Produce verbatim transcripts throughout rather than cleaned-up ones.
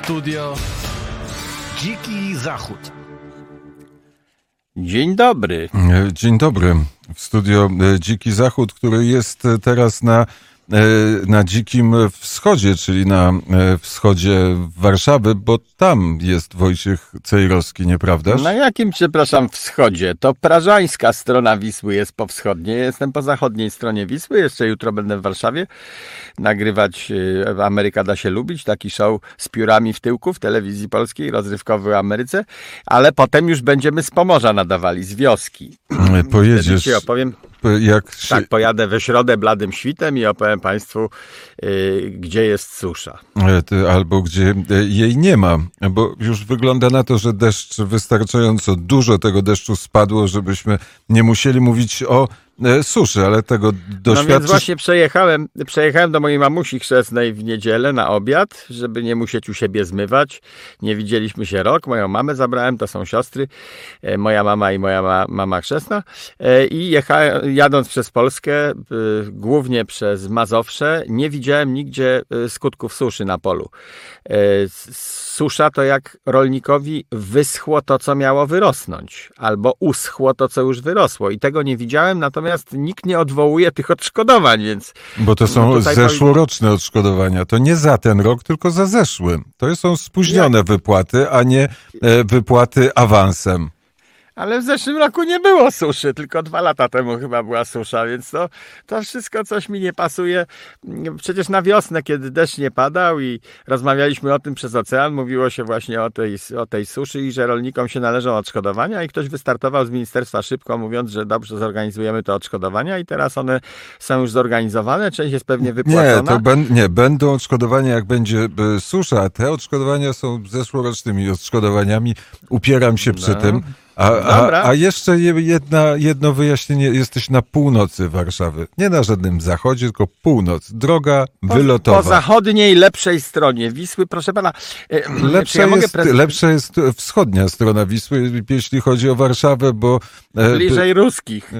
Studio Dziki Zachód. Dzień dobry. Dzień dobry. W studio Dziki Zachód, który jest teraz na, na Dzikim Wschodzie, czyli na wschodzie Warszawy, bo tam jest Wojciech Cejrowski, nieprawdaż? Na jakim, przepraszam, wschodzie? To prażańska strona Wisły jest po wschodniej. Jestem po zachodniej stronie Wisły. Jeszcze jutro będę w Warszawie nagrywać Ameryka da się lubić, taki show z piórami w tyłku w telewizji polskiej, rozrywkowy w Ameryce, ale potem już będziemy z Pomorza nadawali, z wioski. Pojedziesz... Ci opowiem... Jak się... Tak, pojadę we środę bladym świtem i opowiem Państwu, yy, gdzie jest susza. Albo gdzie jej nie ma, bo już wygląda na to, że deszcz, wystarczająco dużo tego deszczu spadło, żebyśmy nie musieli mówić o suszy, ale tego doświadczyć... No więc właśnie przejechałem, przejechałem do mojej mamusi chrzestnej w niedzielę na obiad, żeby nie musieć u siebie zmywać. Nie widzieliśmy się rok. Moją mamę zabrałem, to są siostry. Moja mama i moja ma, mama chrzestna. I jechałem, jadąc przez Polskę, głównie przez Mazowsze, nie widziałem nigdzie skutków suszy na polu. Susza to jak rolnikowi wyschło to, co miało wyrosnąć, albo uschło to, co już wyrosło. I tego nie widziałem, natomiast nikt nie odwołuje tych odszkodowań, więc... Bo to są zeszłoroczne odszkodowania. To nie za ten rok, tylko za zeszły. To są spóźnione jak? wypłaty, a nie e, wypłaty awansem. Ale w zeszłym roku nie było suszy, tylko dwa lata temu chyba była susza, więc to, to wszystko coś mi nie pasuje. Przecież na wiosnę, kiedy deszcz nie padał i rozmawialiśmy o tym przez ocean, mówiło się właśnie o tej, o tej suszy i że rolnikom się należą odszkodowania i ktoś wystartował z ministerstwa szybko, mówiąc, że dobrze, zorganizujemy te odszkodowania i teraz one są już zorganizowane, część jest pewnie wypłacona. Nie, to ben, nie będą odszkodowania, jak będzie susza, a te odszkodowania są zeszłorocznymi odszkodowaniami. Upieram się przy no. tym. A, a, a jeszcze jedna, jedno wyjaśnienie. Jesteś na północy Warszawy. Nie na żadnym zachodzie, tylko północ. Droga po, wylotowa. Po zachodniej, lepszej stronie Wisły. Proszę pana... Lepsza, ja jest, prez... lepsza jest wschodnia strona Wisły, jeśli chodzi o Warszawę, bo... Bliżej e, ruskich.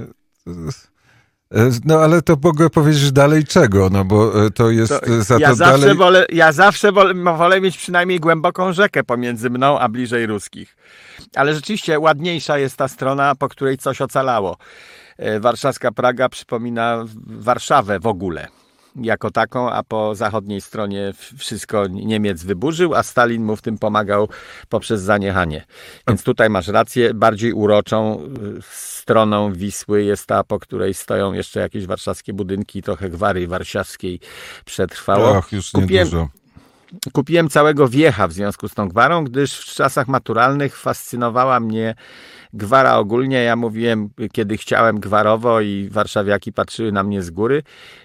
No ale to mogę powiedzieć dalej czego, no bo to jest to, za ja to zawsze dalej... Wolę, ja zawsze wolę, wolę mieć przynajmniej głęboką rzekę pomiędzy mną a bliżej ruskich. Ale rzeczywiście ładniejsza jest ta strona, po której coś ocalało. Warszawska Praga przypomina Warszawę w ogóle jako taką, a po zachodniej stronie wszystko Niemiec wyburzył, a Stalin mu w tym pomagał poprzez zaniechanie. Więc tutaj masz rację, bardziej uroczą stroną Wisły jest ta, po której stoją jeszcze jakieś warszawskie budynki, trochę gwary warszawskiej przetrwało. Och, już niedużo. Kupiłem całego wiecha w związku z tą gwarą, gdyż w czasach maturalnych fascynowała mnie gwara ogólnie. Ja mówiłem, kiedy chciałem gwarowo i warszawiaki patrzyły na mnie z góry.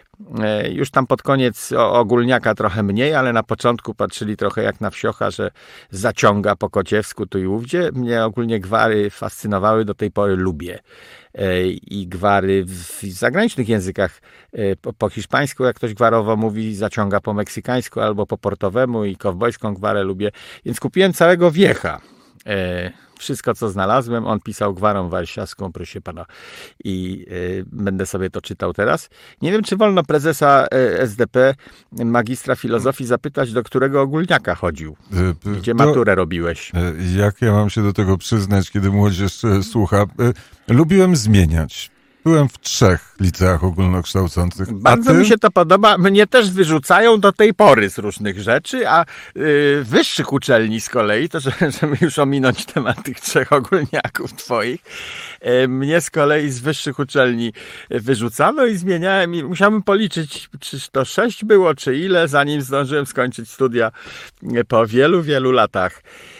Już tam pod koniec ogólniaka trochę mniej, ale na początku patrzyli trochę jak na wsiocha, że zaciąga po kociewsku tu i ówdzie. Mnie ogólnie gwary fascynowały, do tej pory lubię. I gwary w zagranicznych językach, po, po hiszpańsku jak ktoś gwarowo mówi, zaciąga po meksykańsku albo po portowemu i kowbojską gwarę lubię. Więc kupiłem całego wiecha. Wszystko, co znalazłem, on pisał gwarą warszawską, proszę pana. I y, będę sobie to czytał teraz. Nie wiem, czy wolno prezesa y, S D P, magistra filozofii, zapytać, do którego ogólniaka chodził. Gdzie maturę do, robiłeś? Jak ja mam się do tego przyznać, kiedy młodzież słucha? Lubiłem zmieniać. Byłem w trzech liceach ogólnokształcących. Bardzo mi się to podoba. Mnie też wyrzucają do tej pory z różnych rzeczy, a yy, wyższych uczelni z kolei, to żeby, żeby już ominąć temat tych trzech ogólniaków twoich, yy, mnie z kolei z wyższych uczelni wyrzucano i zmieniałem. I musiałem policzyć, czy to sześć było, czy ile, zanim zdążyłem skończyć studia po wielu, wielu latach.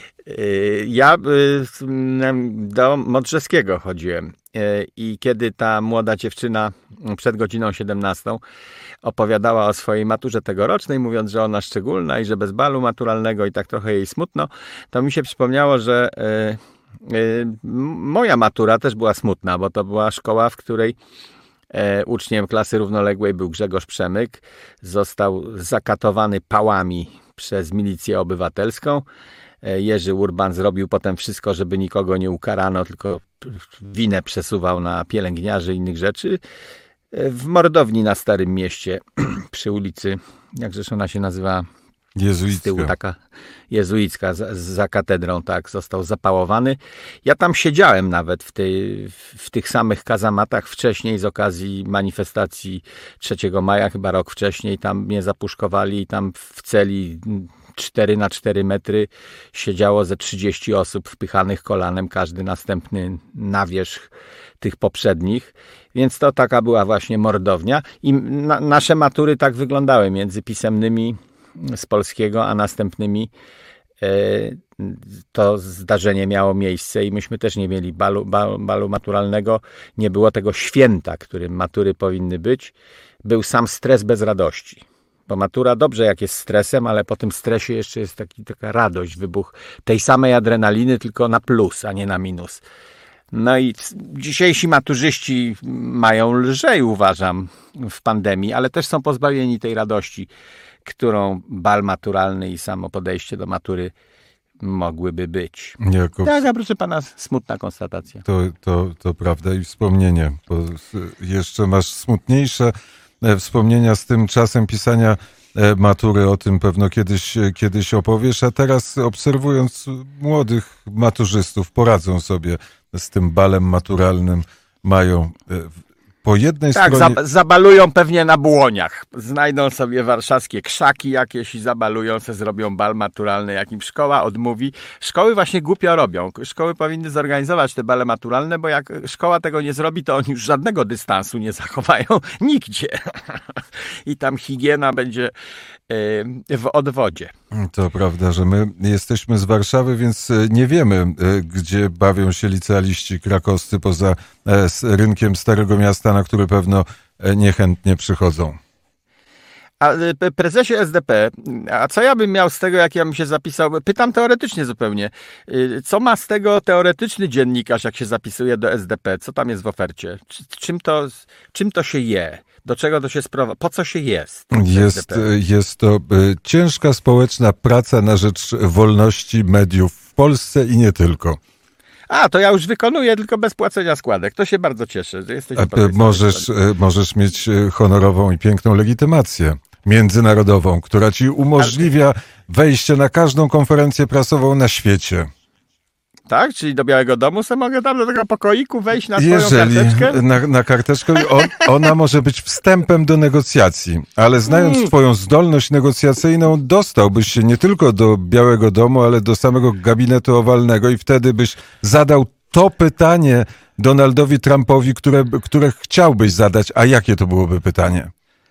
Yy, ja yy, do Modrzewskiego chodziłem. I kiedy ta młoda dziewczyna przed godziną siedemnastą opowiadała o swojej maturze tegorocznej, mówiąc, że ona szczególna i że bez balu maturalnego i tak trochę jej smutno, to mi się przypomniało, że y, y, moja matura też była smutna, bo to była szkoła, w której y, uczniem klasy równoległej był Grzegorz Przemyk. Został zakatowany pałami przez milicję obywatelską. Jerzy Urban zrobił potem wszystko, żeby nikogo nie ukarano, tylko winę przesuwał na pielęgniarzy i innych rzeczy. W mordowni na Starym Mieście przy ulicy, jakżeż ona się nazywa, Jezuicka. Z tyłu taka jezuicka, za, za katedrą, tak, został zapałowany. Ja tam siedziałem nawet w, tej, w tych samych kazamatach wcześniej z okazji manifestacji trzeciego maja, chyba rok wcześniej, tam mnie zapuszkowali i tam w celi cztery na cztery metry siedziało ze trzydzieści osób wpychanych kolanem, każdy następny na wierzch tych poprzednich, więc to taka była właśnie mordownia i na, nasze matury tak wyglądały między pisemnymi z polskiego, a następnymi e, to zdarzenie miało miejsce i myśmy też nie mieli balu, balu, balu maturalnego, nie było tego święta, którym matury powinny być, był sam stres bez radości. Bo matura dobrze jak jest stresem, ale po tym stresie jeszcze jest taki, taka radość, wybuch tej samej adrenaliny, tylko na plus, a nie na minus. No i dzisiejsi maturzyści mają lżej, uważam, w pandemii, ale też są pozbawieni tej radości, którą bal maturalny i samo podejście do matury mogłyby być. Jako... Tak, a proszę pana, smutna konstatacja. To, to, to prawda i wspomnienie. Bo jeszcze masz smutniejsze wspomnienia z tym czasem pisania matury, o tym pewno kiedyś, kiedyś opowiesz, a teraz obserwując młodych maturzystów, poradzą sobie z tym balem maturalnym, mają po jednej tak, stronie... Tak, zabalują pewnie na błoniach. Znajdą sobie warszawskie krzaki jakieś i zabalują se, zrobią bal maturalny, jakim szkoła odmówi. Szkoły właśnie głupio robią. Szkoły powinny zorganizować te bale maturalne, bo jak szkoła tego nie zrobi, to oni już żadnego dystansu nie zachowają nigdzie. I tam higiena będzie w odwodzie. To prawda, że my jesteśmy z Warszawy, więc nie wiemy, gdzie bawią się licealiści krakowscy poza rynkiem Starego Miasta, na który pewno niechętnie przychodzą. A prezesie S D P, a co ja bym miał z tego, jak ja bym się zapisał? Pytam teoretycznie zupełnie. Co ma z tego teoretyczny dziennikarz, jak się zapisuje do S D P? Co tam jest w ofercie? Czym to, czym to się je? Do czego to się sprowadza? Po co się jest? Jest, jest to ciężka społeczna praca na rzecz wolności mediów w Polsce i nie tylko. A, to ja już wykonuję, tylko bez płacenia składek. To się bardzo cieszę, że jesteś po możesz, możesz mieć honorową i piękną legitymację międzynarodową, która ci umożliwia wejście na każdą konferencję prasową na świecie. Tak? Czyli do Białego Domu sobie mogę tam do tego pokoiku wejść na swoją Jeżeli karteczkę? Na, na karteczkę on, ona może być wstępem do negocjacji, ale znając mm. twoją zdolność negocjacyjną, dostałbyś się nie tylko do Białego Domu, ale do samego gabinetu owalnego i wtedy byś zadał to pytanie Donaldowi Trumpowi, które, które chciałbyś zadać. A jakie to byłoby pytanie?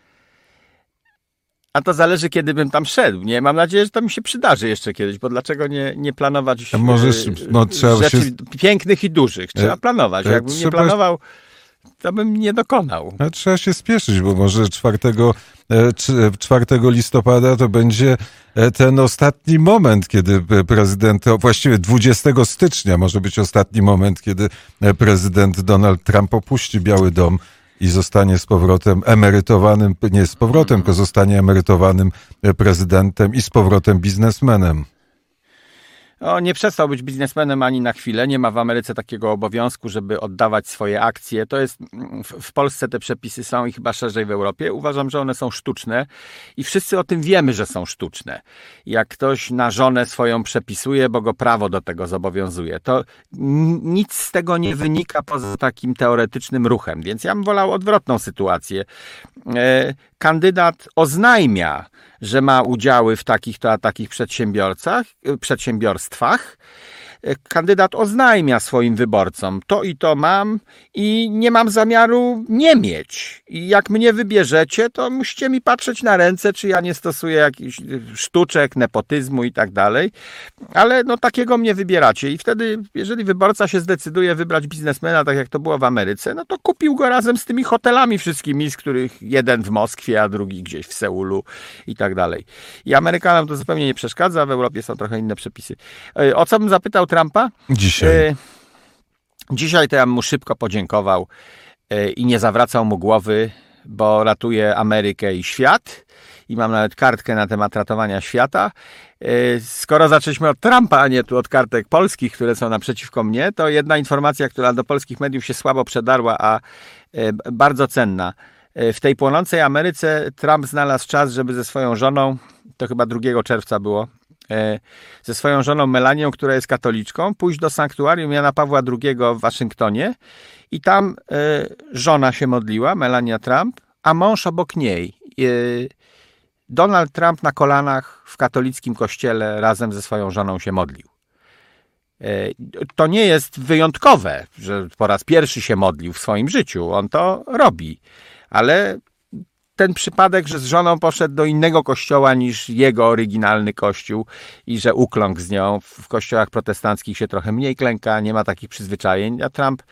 A to zależy, kiedy bym tam szedł. Nie, mam nadzieję, że to mi się przydarzy jeszcze kiedyś, bo dlaczego nie, nie planować Możesz, no, trzeba rzeczy się... pięknych i dużych? Trzeba planować. Jakbym trzeba... nie planował, to bym nie dokonał. No, trzeba się spieszyć, bo może czwartego listopada to będzie ten ostatni moment, kiedy prezydent, właściwie dwudziestego stycznia może być ostatni moment, kiedy prezydent Donald Trump opuści Biały Dom i zostanie z powrotem emerytowanym, nie z powrotem, tylko zostanie emerytowanym prezydentem i z powrotem biznesmenem. O, nie przestał być biznesmenem ani na chwilę. Nie ma w Ameryce takiego obowiązku, żeby oddawać swoje akcje. To jest, w, w Polsce te przepisy są i chyba szerzej w Europie. Uważam, że one są sztuczne i wszyscy o tym wiemy, że są sztuczne. Jak ktoś na żonę swoją przepisuje, bo go prawo do tego zobowiązuje, to nic z tego nie wynika poza takim teoretycznym ruchem. Więc ja bym wolał odwrotną sytuację. E, kandydat oznajmia, że ma udziały w takich to a takich przedsiębiorcach, przedsiębiorstwach. Kandydat oznajmia swoim wyborcom, to i to mam i nie mam zamiaru nie mieć. I jak mnie wybierzecie, to musicie mi patrzeć na ręce, czy ja nie stosuję jakichś sztuczek, nepotyzmu i tak dalej. Ale no takiego mnie wybieracie. I wtedy, jeżeli wyborca się zdecyduje wybrać biznesmena, tak jak to było w Ameryce, no to kupił go razem z tymi hotelami wszystkimi, z których jeden w Moskwie, a drugi gdzieś w Seulu i tak dalej. I Amerykanom to zupełnie nie przeszkadza, w Europie są trochę inne przepisy. O co bym zapytał Trumpa? Dzisiaj. E, dzisiaj to ja bym mu szybko podziękował e, i nie zawracał mu głowy, bo ratuje Amerykę i świat. I mam nawet kartkę na temat ratowania świata. E, skoro zaczęliśmy od Trumpa, a nie tu od kartek polskich, które są naprzeciwko mnie, to jedna informacja, która do polskich mediów się słabo przedarła, a e, bardzo cenna. W tej płonącej Ameryce Trump znalazł czas, żeby ze swoją żoną, to chyba drugiego czerwca było, ze swoją żoną Melanią, która jest katoliczką, pójść do sanktuarium Jana Pawła drugiego w Waszyngtonie i tam żona się modliła, Melania Trump, a mąż obok niej. Donald Trump na kolanach w katolickim kościele razem ze swoją żoną się modlił. To nie jest wyjątkowe, że po raz pierwszy się modlił w swoim życiu. On to robi. Ale ten przypadek, że z żoną poszedł do innego kościoła niż jego oryginalny kościół i że ukląkł z nią. W kościołach protestanckich się trochę mniej klęka, nie ma takich przyzwyczajeń, a Trump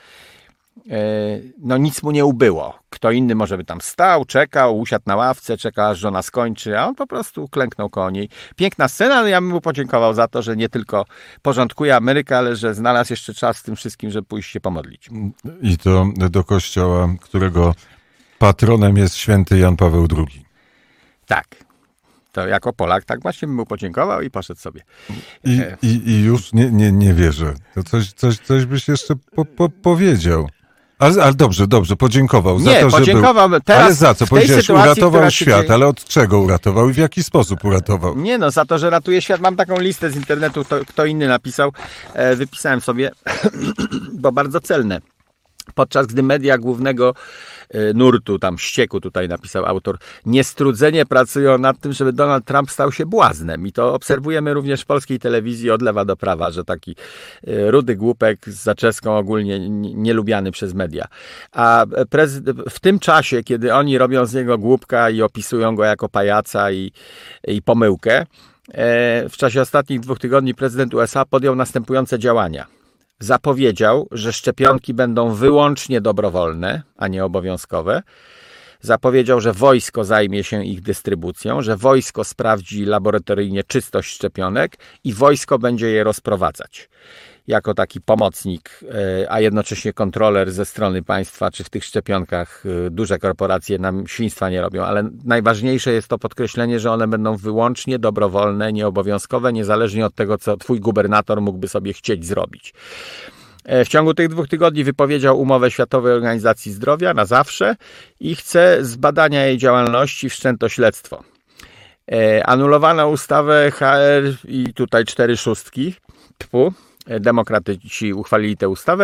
no nic mu nie ubyło. Kto inny może by tam stał, czekał, usiadł na ławce, czekał aż żona skończy, a on po prostu klęknął koło niej. Piękna scena, ale ja bym mu podziękował za to, że nie tylko porządkuje Amerykę, ale że znalazł jeszcze czas z tym wszystkim, żeby pójść się pomodlić. I to do kościoła, którego patronem jest święty Jan Paweł drugi. Tak. To jako Polak tak właśnie bym mu podziękował i poszedł sobie. I, i, i już nie, nie, nie wierzę. To coś, coś, coś byś jeszcze po, po, powiedział. Ale, ale dobrze, dobrze, podziękował za nie, to, że podziękował. był... Teraz ale za co? Powiedziałeś, uratował świat, dzieje... ale od czego uratował i w jaki sposób uratował? Nie no, za to, że ratuje świat. Mam taką listę z internetu, to, kto inny napisał. E, wypisałem sobie, bo bardzo celne. Podczas gdy media głównego nurtu, tam ścieku tutaj napisał autor, niestrudzenie pracują nad tym, żeby Donald Trump stał się błaznem. I to obserwujemy również w polskiej telewizji od lewa do prawa, że taki rudy głupek z zaczeską ogólnie nielubiany przez media. A prezyd- w tym czasie, kiedy oni robią z niego głupka i opisują go jako pajaca i, i pomyłkę, w czasie ostatnich dwóch tygodni prezydent U S A podjął następujące działania. Zapowiedział, że szczepionki będą wyłącznie dobrowolne, a nie obowiązkowe. Zapowiedział, że wojsko zajmie się ich dystrybucją, że wojsko sprawdzi laboratoryjnie czystość szczepionek i wojsko będzie je rozprowadzać. Jako taki pomocnik, a jednocześnie kontroler ze strony państwa, czy w tych szczepionkach duże korporacje nam świństwa nie robią, ale najważniejsze jest to podkreślenie, że one będą wyłącznie dobrowolne, nieobowiązkowe, niezależnie od tego, co twój gubernator mógłby sobie chcieć zrobić. W ciągu tych dwóch tygodni wypowiedział umowę Światowej Organizacji Zdrowia na zawsze i chce z badania jej działalności wszczęto śledztwo. Anulowano ustawę H R i tutaj cztery szóstki, tfu, demokratyci uchwalili tę ustawę,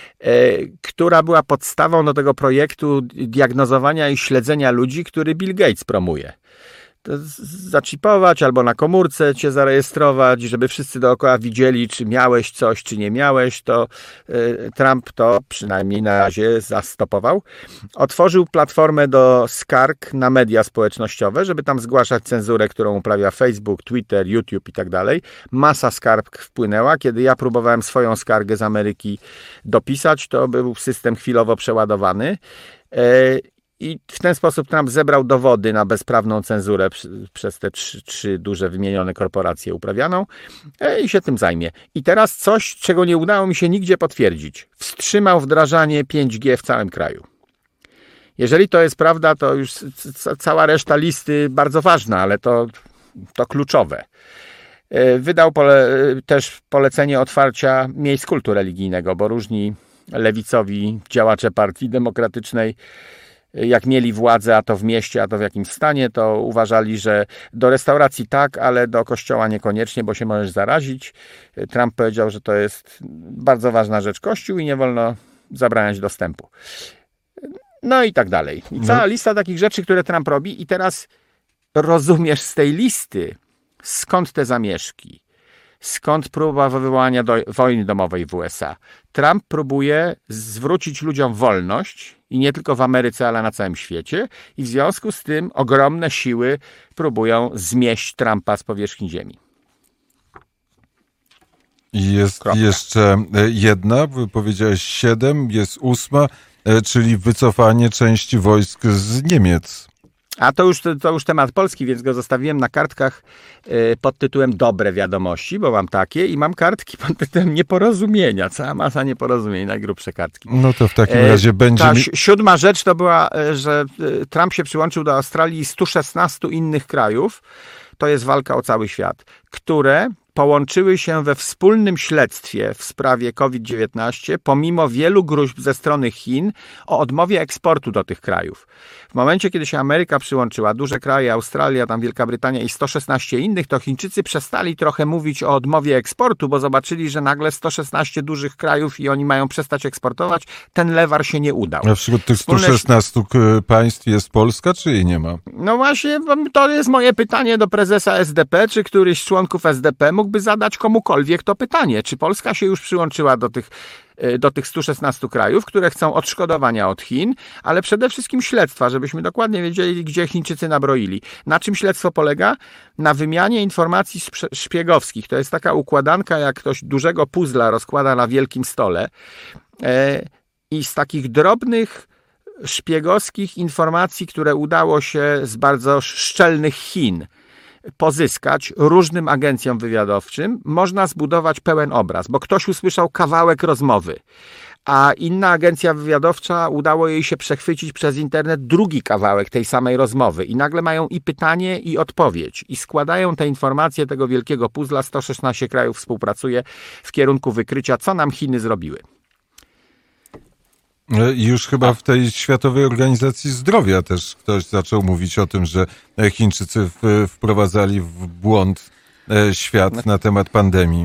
która była podstawą do tego projektu diagnozowania i śledzenia ludzi, który Bill Gates promuje. To zaczipować albo na komórce cię zarejestrować, żeby wszyscy dookoła widzieli, czy miałeś coś, czy nie miałeś, to Trump to przynajmniej na razie zastopował. Otworzył platformę do skarg na media społecznościowe, żeby tam zgłaszać cenzurę, którą uprawia Facebook, Twitter, YouTube i tak dalej. Masa skarg wpłynęła. Kiedy ja próbowałem swoją skargę z Ameryki dopisać, to był system chwilowo przeładowany. I w ten sposób Trump zebrał dowody na bezprawną cenzurę przez te trzy, trzy duże wymienione korporacje uprawianą i się tym zajmie. I teraz coś, czego nie udało mi się nigdzie potwierdzić. Wstrzymał wdrażanie pięć G w całym kraju. Jeżeli to jest prawda, to już cała reszta listy bardzo ważna, ale to, to kluczowe. Wydał pole, też polecenie otwarcia miejsc kultu religijnego, bo różni lewicowi działacze Partii Demokratycznej, jak mieli władzę, a to w mieście, a to w jakimś stanie, to uważali, że do restauracji tak, ale do kościoła niekoniecznie, bo się możesz zarazić. Trump powiedział, że to jest bardzo ważna rzecz, kościół, i nie wolno zabraniać dostępu. No i tak dalej. I cała lista takich rzeczy, które Trump robi, i teraz rozumiesz z tej listy, skąd te zamieszki, skąd próba wywołania do, wojny domowej w U S A. Trump próbuje zwrócić ludziom wolność, i nie tylko w Ameryce, ale na całym świecie, i w związku z tym ogromne siły próbują zmieść Trumpa z powierzchni ziemi. I jest Kropka. Jeszcze jedna, powiedziałeś siedem, jest ósma, czyli wycofanie części wojsk z Niemiec. A to już, to już temat polski, więc go zostawiłem na kartkach pod tytułem Dobre wiadomości, bo mam takie, i mam kartki pod tytułem Nieporozumienia. Cała masa nieporozumień, najgrubsze kartki. No to w takim razie będzie... Ta mi... siódma rzecz to była, że Trump się przyłączył do Australii i stu szesnastu innych krajów. To jest walka o cały świat, które połączyły się we wspólnym śledztwie w sprawie kowid dziewiętnaście, pomimo wielu gróźb ze strony Chin o odmowie eksportu do tych krajów. W momencie, kiedy się Ameryka przyłączyła, duże kraje, Australia, tam Wielka Brytania i sto szesnaście innych, to Chińczycy przestali trochę mówić o odmowie eksportu, bo zobaczyli, że nagle sto szesnaście dużych krajów i oni mają przestać eksportować. Ten lewar się nie udał. A wśród tych stu szesnastu Wspólne... państw jest Polska, czy jej nie ma? No właśnie, to jest moje pytanie do prezesa S D P, czy któryś z członków S D P mógłby zadać komukolwiek to pytanie, czy Polska się już przyłączyła do tych do tych stu szesnastu krajów, które chcą odszkodowania od Chin, ale przede wszystkim śledztwa, żebyśmy dokładnie wiedzieli, gdzie Chińczycy nabroili. Na czym śledztwo polega? Na wymianie informacji szpiegowskich. To jest taka układanka, jak ktoś dużego puzzla rozkłada na wielkim stole i z takich drobnych szpiegowskich informacji, które udało się z bardzo szczelnych Chin pozyskać różnym agencjom wywiadowczym, można zbudować pełen obraz, bo ktoś usłyszał kawałek rozmowy, a inna agencja wywiadowcza udało jej się przechwycić przez internet drugi kawałek tej samej rozmowy i nagle mają i pytanie, i odpowiedź i składają te informacje tego wielkiego puzzla. sto szesnaście krajów współpracuje w kierunku wykrycia, co nam Chiny zrobiły. I już chyba w tej Światowej Organizacji Zdrowia też ktoś zaczął mówić o tym, że Chińczycy wprowadzali w błąd świat na temat pandemii.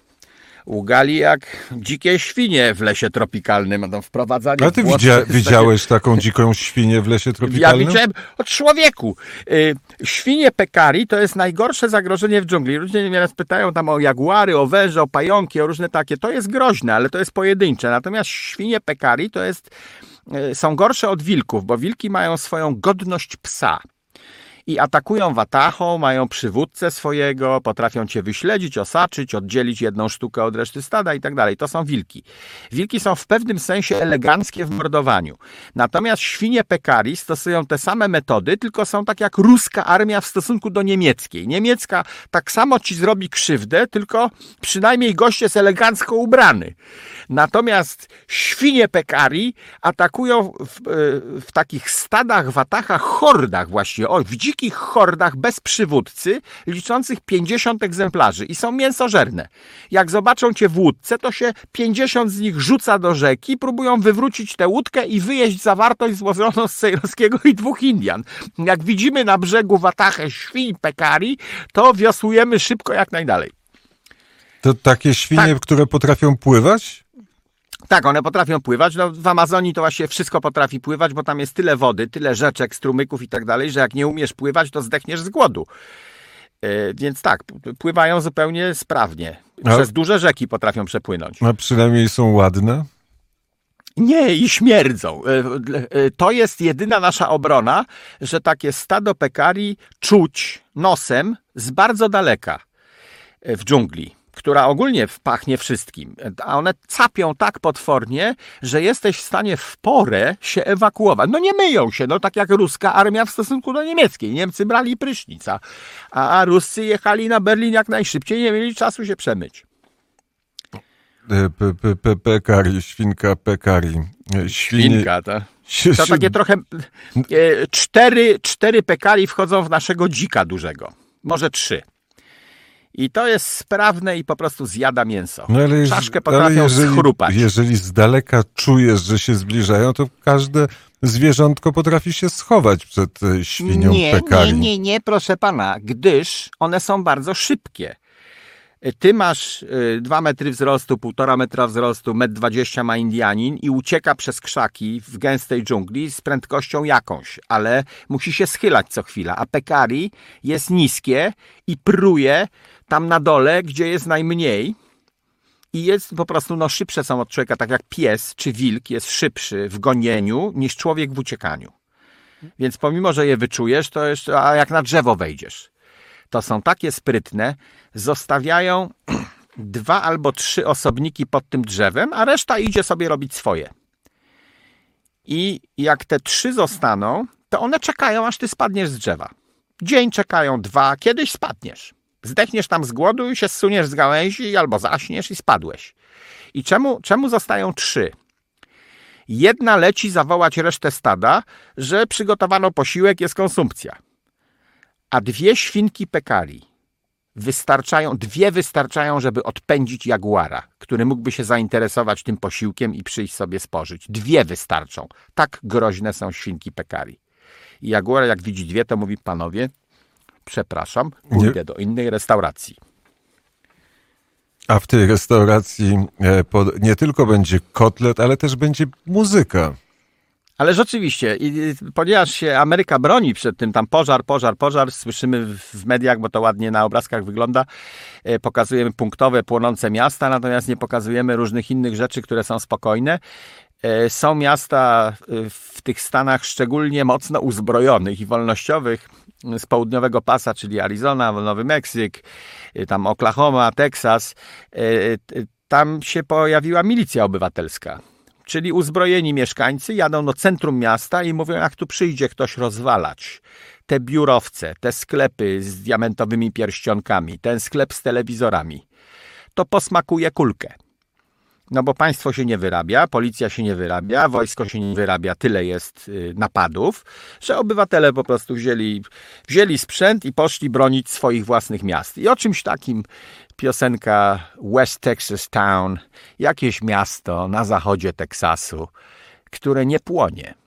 Ugali jak dzikie świnie w lesie tropikalnym. No, wprowadzali A ty widzia, widziałeś taką dziką świnię w lesie tropikalnym? Ja widziałem od człowieku. Świnie pekari to jest najgorsze zagrożenie w dżungli. Ludzie mnie nas pytają tam o jaguary, o węże, o pająki, o różne takie. To jest groźne, ale to jest pojedyncze. Natomiast świnie pekari to jest, są gorsze od wilków, bo wilki mają swoją godność psa. I atakują watachą, mają przywódcę swojego, potrafią cię wyśledzić, osaczyć, oddzielić jedną sztukę od reszty stada i tak dalej. To są wilki. Wilki są w pewnym sensie eleganckie w mordowaniu. Natomiast świnie pekari stosują te same metody, tylko są tak jak ruska armia w stosunku do niemieckiej. Niemiecka tak samo ci zrobi krzywdę, tylko przynajmniej gość jest elegancko ubrany. Natomiast świnie pekari atakują w, w takich stadach, watachach, hordach właśnie, o, w dzikich hordach bez przywódcy, liczących pięćdziesiąt egzemplarzy i są mięsożerne. Jak zobaczą cię w łódce, to się pięćdziesiąt z nich rzuca do rzeki, próbują wywrócić tę łódkę i wyjeść zawartość złożoną z Cejrowskiego i dwóch Indian. Jak widzimy na brzegu watachę świń pekari, to wiosłujemy szybko jak najdalej. To takie świnie, tak, które potrafią pływać? Tak, one potrafią pływać. No, w Amazonii to właśnie wszystko potrafi pływać, bo tam jest tyle wody, tyle rzeczek, strumyków i tak dalej, że jak nie umiesz pływać, to zdechniesz z głodu. Yy, więc tak, pływają zupełnie sprawnie. Przez a, duże rzeki potrafią przepłynąć. A przynajmniej są ładne? Nie, i śmierdzą. To jest jedyna nasza obrona, że takie stado pekari czuć nosem z bardzo daleka w dżungli, która ogólnie pachnie wszystkim, a one capią tak potwornie, że jesteś w stanie w porę się ewakuować. No nie myją się, no tak jak ruska armia w stosunku do niemieckiej. Niemcy brali prysznica, a, a Ruscy jechali na Berlin jak najszybciej, nie mieli czasu się przemyć. Pekari, świnka pekari. Świnka, to, to takie trochę... Cztery, cztery pekari wchodzą w naszego dzika dużego. Może trzy. I to jest sprawne i po prostu zjada mięso. No ale czaszkę potrafią jeżeli, schrupać. Jeżeli z daleka czujesz, że się zbliżają, to każde zwierzątko potrafi się schować przed świnią nie, pekari. Nie, nie, nie, proszę pana, gdyż one są bardzo szybkie. Ty masz dwa metry wzrostu, półtora metra wzrostu, metr dwadzieścia ma Indianin i ucieka przez krzaki w gęstej dżungli z prędkością jakąś, ale musi się schylać co chwila, a pekari jest niskie i pruje tam na dole, gdzie jest najmniej i jest po prostu, no szybsze są od człowieka, tak jak pies czy wilk jest szybszy w gonieniu niż człowiek w uciekaniu. Więc pomimo, że je wyczujesz, to jeszcze, a jak na drzewo wejdziesz, to są takie sprytne, zostawiają dwa albo trzy osobniki pod tym drzewem, a reszta idzie sobie robić swoje. I jak te trzy zostaną, to one czekają, aż ty spadniesz z drzewa. Dzień czekają, dwa, kiedyś spadniesz. Zdechniesz tam z głodu i się zsuniesz z gałęzi albo zaśniesz i spadłeś. I czemu, czemu zostają trzy? Jedna leci zawołać resztę stada, że przygotowano posiłek, jest konsumpcja. A dwie świnki pekari wystarczają, dwie wystarczają, żeby odpędzić jaguara, który mógłby się zainteresować tym posiłkiem i przyjść sobie spożyć. Dwie wystarczą. Tak groźne są świnki Peccari. I jaguar, jak widzi dwie, to mówi: panowie, przepraszam, pójdę do innej restauracji. A w tej restauracji nie tylko będzie kotlet, ale też będzie muzyka. Ale rzeczywiście, i ponieważ się Ameryka broni przed tym, tam pożar, pożar, pożar, słyszymy w mediach, bo to ładnie na obrazkach wygląda, pokazujemy punktowe, płonące miasta, natomiast nie pokazujemy różnych innych rzeczy, które są spokojne. Są miasta w tych stanach szczególnie mocno uzbrojonych i wolnościowych z południowego pasa, czyli Arizona, Nowy Meksyk, tam Oklahoma, Teksas. Tam się pojawiła milicja obywatelska. Czyli uzbrojeni mieszkańcy jadą do centrum miasta i mówią: jak tu przyjdzie ktoś rozwalać te biurowce, te sklepy z diamentowymi pierścionkami, ten sklep z telewizorami, to posmakuje kulkę. No bo państwo się nie wyrabia, policja się nie wyrabia, wojsko się nie wyrabia, tyle jest napadów, że obywatele po prostu wzięli, wzięli sprzęt i poszli bronić swoich własnych miast. I o czymś takim piosenka West Texas Town, jakieś miasto na zachodzie Teksasu, które nie płonie.